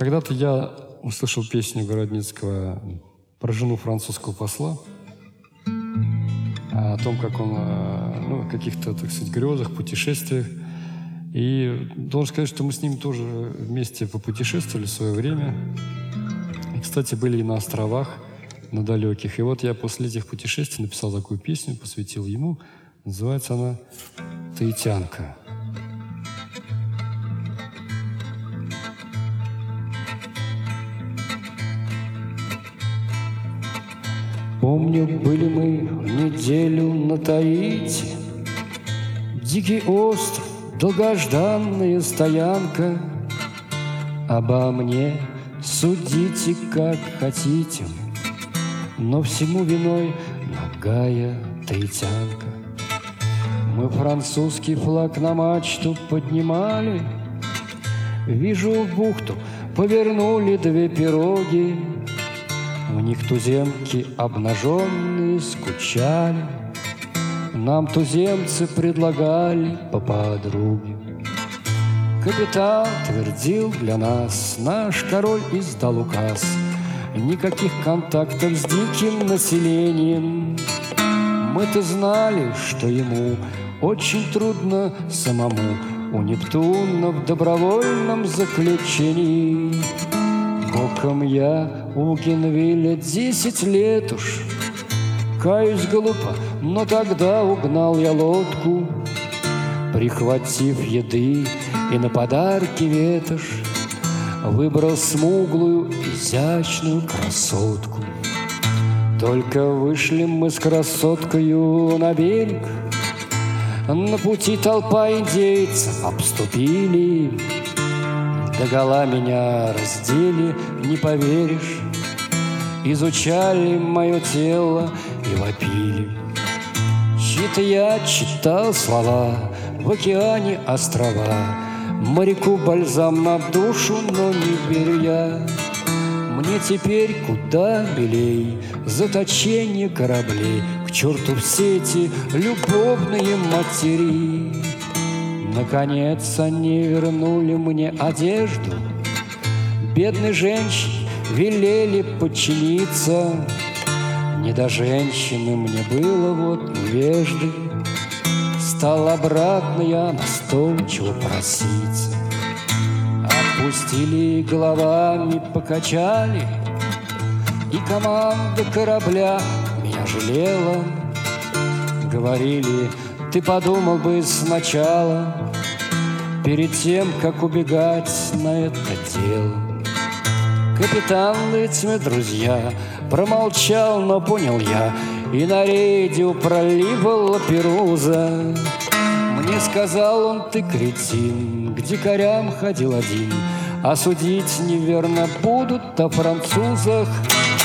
Когда-то я услышал песню Городницкого про жену французского посла, о том, как он, о каких-то, так сказать, грезах, путешествиях. И должен сказать, что мы с ним тоже вместе попутешествовали в свое время. И, кстати, были и на островах, на далеких. И вот я после этих путешествий написал такую песню, посвятил ему. Называется она «Таитянка». Помню, были мы неделю на Таити, дикий остров, долгожданная стоянка. Обо мне судите, как хотите, но всему виной нагая таитянка. Мы французский флаг на мачту поднимали, вижу, в бухту повернули две пироги. В них туземки обнаженные скучали, нам туземцы предлагали по подруге. Капитан твердил для нас, наш король издал указ: никаких контактов с диким населением. Мы-то знали, что ему очень трудно самому у Нептуна в добровольном заключении. Боком я у Генвиля 10 лет уж, каюсь глупо, но тогда угнал я лодку, прихватив еды и на подарки ветошь, выбрал смуглую, изящную красотку. Только вышли мы с красоткою на берег, на пути толпа индейцев обступили. Догола меня раздели, не поверишь, изучали мое тело и вопили. Чьи-то я читал слова, в океане острова, моряку бальзам на душу, но не верю я. Мне теперь куда милей заточение кораблей, к черту все эти любовные матери. Наконец они вернули мне одежду, бедной женщине велели подчиниться. Не до женщины мне было вот невежды, стал обратно я настойчиво проситься. Отпустили, головами покачали, и команда корабля меня жалела. Говорили: ты подумал бы сначала, перед тем, как убегать на это дело. Капитан этими друзья промолчал, но понял я, и на рейде у пролива Лаперуза мне сказал он: ты кретин, к дикарям ходил один, а судить неверно будут о французах.